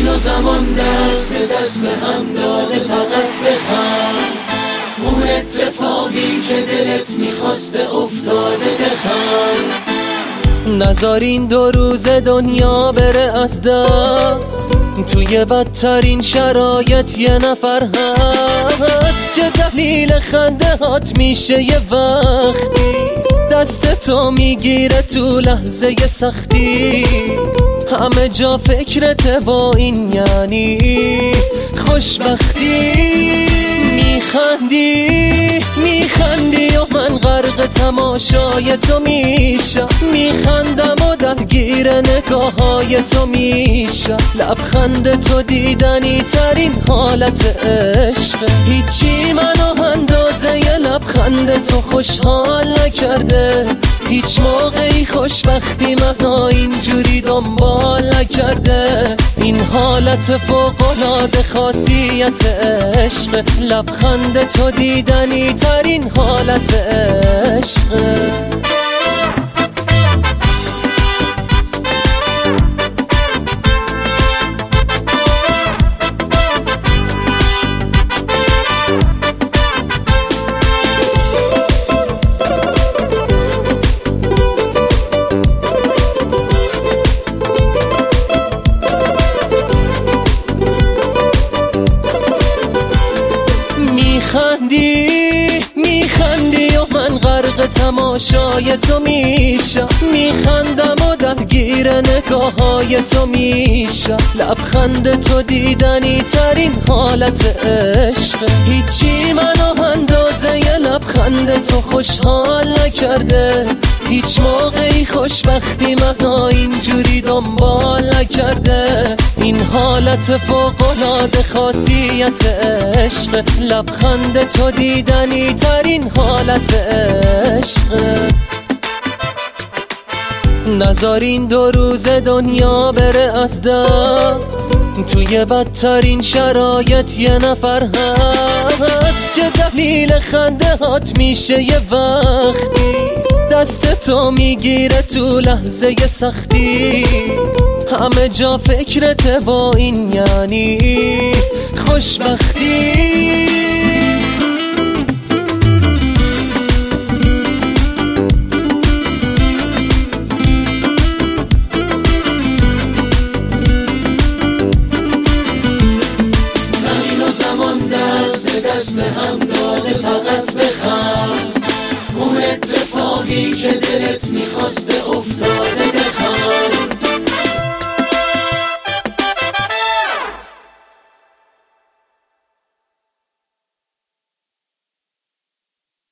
و زمان دست به دست هم داده، فقط بخند. اون اتفاقی که دلت میخواسته افتاده، بخند. نذار این 2 روز دنیا بره از دست، توی بدترین شرایط یه نفر هست که دلیل خنده هات میشه یه وقتی دست تو میگیره تو لحظه سختی. همه جا فکرته با این یعنی خوشبختی. میخندی و من غرق تماشای تو میشم، میخندم و درگیر نگاههای تو میشم. لبخند تو دیدنی ترین حالت عشق، هیچی منو اندازه ی لبخند تو خوشحال نکرده. هیچ موقعی خوشبختی منو اینجوری دنبال نکرده. این حالت فوق‌العاده خاصیت عشق، لبخند تو دیدنی ترین حالت عشق. میخندی و من غرق تماشای تو میشم، میخندم و درگیر نگاههای تو میشم. لبخند تو دیدنی ترین حالت عشق، هیچی منو اندازه ی لبخند تو خوشحال نکرده. هیچ موقعی خوشبختی منو اینجوری دنبال نکرده. این حالت فوق‌العاده خاصیت عشق، لبخند تو دیدنی ترین حالت عشق. نذار این 2 روز دنیا بره از دست، توی بدترین شرایط یه نفر هست که دلیل خنده هات میشه یه وقتی دست تو میگیره تو لحظه سختی. همه جا فکرته با این یعنی خوشبختی.